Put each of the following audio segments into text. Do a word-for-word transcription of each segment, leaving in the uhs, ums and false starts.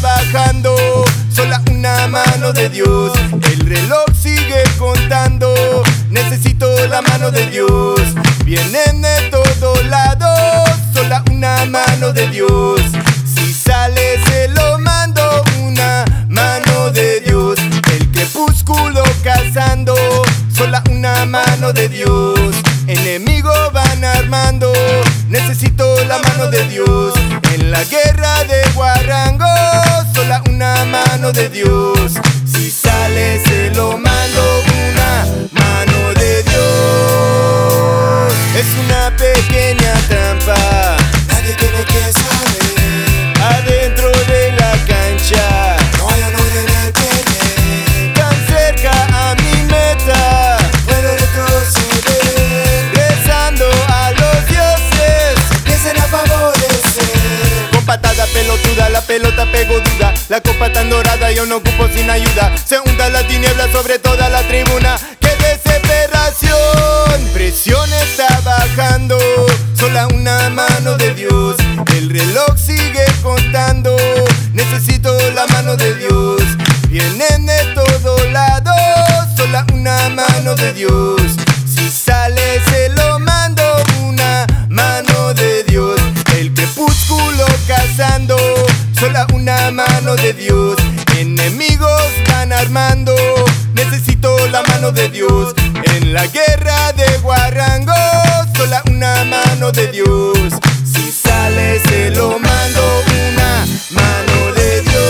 bajando, sola una mano de Dios. El reloj sigue contando, necesito la mano de Dios. Vienen de todos lados, sola una mano de Dios. Si sale se lo mando, una mano de Dios. El crepúsculo cazando, sola una mano de Dios. Enemigo van armando, necesito la mano de Dios. En la guerra de Guarango, sola una mano de Dios. Si sale se lo mando, una mano de Dios. Es una pequeña trampa, Nadie tiene que saber. adentro de la cancha, No hay honor en el pie. tan cerca a mi meta, Puedo retroceder. rezando a los dioses. Empiecen a favorecer. Con patada pelotuda, la pelota pegó dura. La copa tan dorada, yo no ocupo sin ayuda. Se hunda la tiniebla sobre toda la tribuna. ¡Qué desesperación! Presión está bajando, sola una mano de Dios. El reloj sigue contando, necesito la mano de Dios. Vienen de todos lados, sola una mano de Dios. Si sale se lo mando, una mano de Dios. El crepúsculo cazando, sola una mano de Dios. Enemigos van armando, necesito la mano de Dios. En la guerra de Guarango, sola una mano de Dios. Si sale se lo mando, una mano de Dios.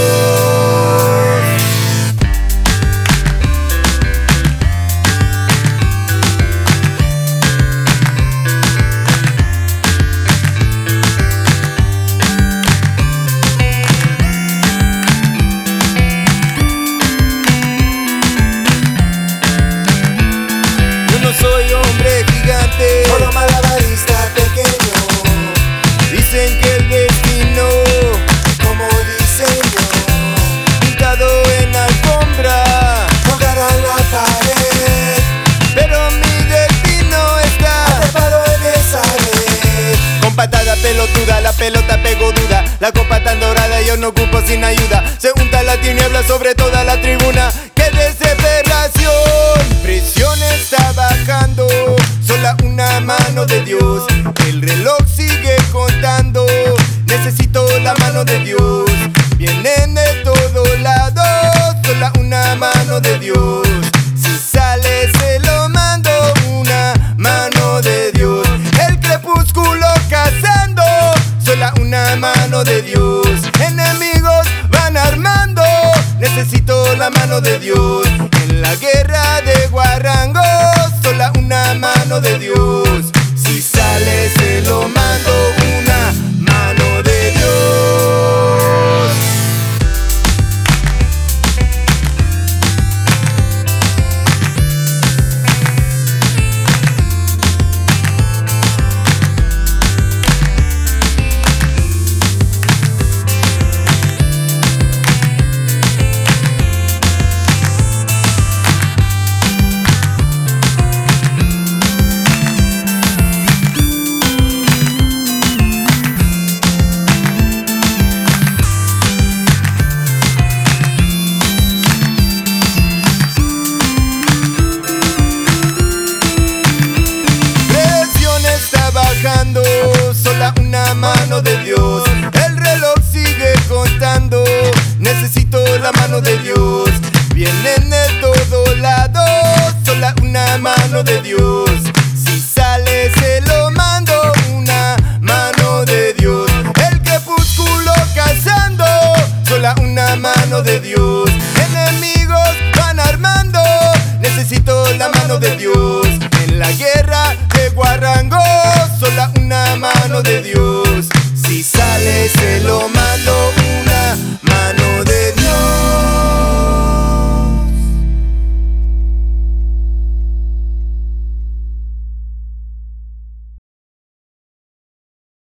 Soy hombre gigante, Solo malabarista pequeño. dicen que el destino Como diseño. pintado en alfombra, Colgará la pared. pero mi destino está Atrapado en esa red. con patada pelotuda, la pelota pegó dura. La copa tan dorada, yo no ocupo sin ayuda. Se unta la tiniebla sobre toda la tribuna. ¡Qué desesperación! Presión está bajando, sola una mano de Dios. El reloj sigue contando, necesito la mano de Dios. Vienen de todos lados, sola una mano de Dios. Si sale se lo mando, una mano de Dios. El crepúsculo cazando, sola una mano de Dios. Enemigos van armando, necesito la mano de Dios. En la guerra de Guarango, sola una mano de Dios. Si sale se lo mando, una mano de Dios. Sola una mano de Dios. El reloj sigue contando, necesito la mano de Dios. Vienen de todos lados, sola una mano de Dios. Si sale se lo mando, una mano de Dios. El crepúsculo cazando, sola una mano de Dios. Enemigos van armando, necesito la mano de Dios. En la guerra de Guarango, sola una mano de Dios.